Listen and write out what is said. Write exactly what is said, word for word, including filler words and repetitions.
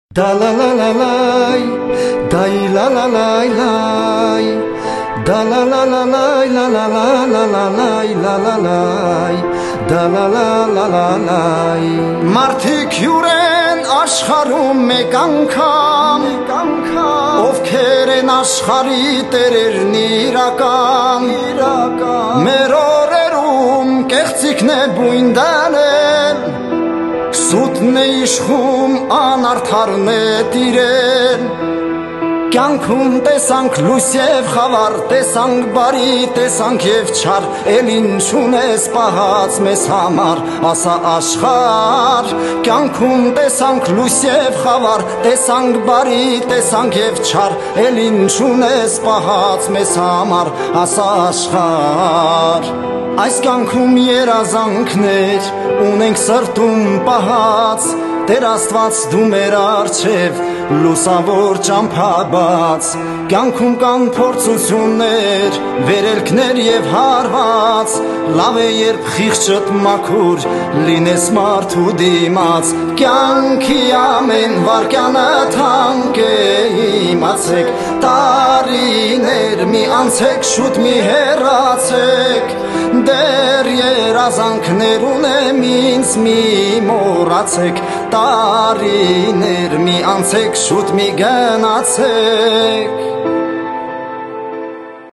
Da la la la la, dai la la la la, da la la la la la la la la la la la la la, da la la la la la. Մարդիկ յուրեն աշխարհում մեկ անգամ, ովքեր են աշխարհի տերերն իրական, մեր օրերում կեղծիքն է բույն դանել, սուտն է իշխում, անարդարն է տիրել, կյանքում տեսանք լույս և խավար, տեսանք բարի, տեսանք և չար, էլ ինչու՞ն ես պահած մեզ համար, ասա աշխարհ, կյանքում տեսանք լույս և խավար, տեսանք բարի, տեսանք և չար, էլ ինչու՞ն ես պահած մեզ համար, ասա աշխարհ։ Այս կյանքում երազանքներ ունենք սրտում պահած, Տեր Աստված դու մեր առջև լուսավոր ճամփա բաց, կյանքում կան փորձություններ, վերելքներ և հարված, լավ է երբ խիղճդ մաքուր լինես մարդու դիմաց, կյանքի ամեն վարկյանը թանկ է, իմացեք, տարիներ մի անցեք, շուտ մի հեռացեք, դեռ երազանքներ ունեմ ինձ մի մոռացեք, տարիներ մի անցեք, շուտ մի գնացեք։